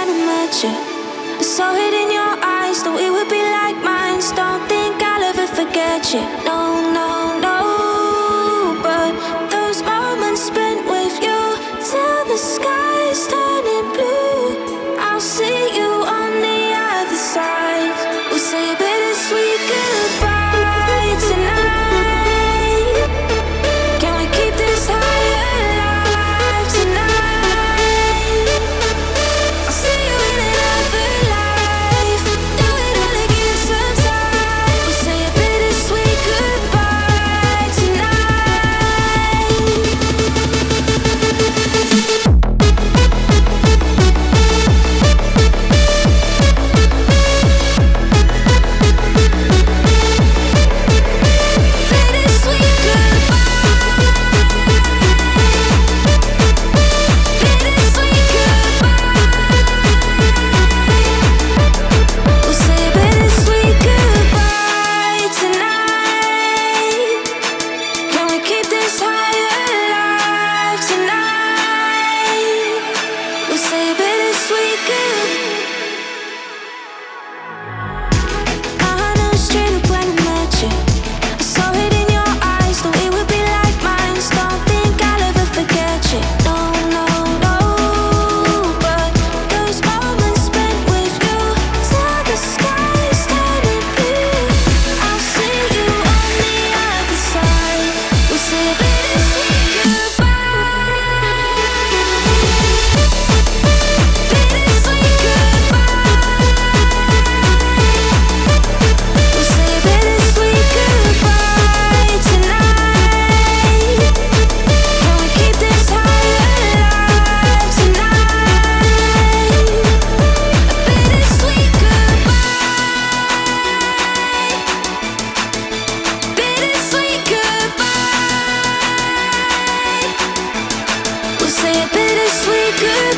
when I met you. I saw it in your eyes that we would be like minds. Don't think I'll ever forget you. No, no, no. But those moments spent with you till the sky's turning blue. I'll see you on the other side. We'll say a bittersweet goodbye tonight. Can we keep this high alive tonight? I'll see you in another life. Do it all again sometime. We'll say a bittersweet goodbye tonight. Bittersweet we'll say a bittersweet goodbye tonight. Can we keep this high alive tonight? We'll say a bittersweet goodbye. I knew straight up when I met you. I saw it in your eyes that we would be like minds. Don't think I'll ever forget you. No, no, no. But those moments spent with you till the sky's turning blue. I'll see you on the other side. We'll say a bittersweet goodbye. Bittersweet goodbye. We'll say a bittersweet goodbye tonight. Can we keep this high alive tonight? A bittersweet goodbye. Bittersweet goodbye. We'll say a bittersweet goodbye.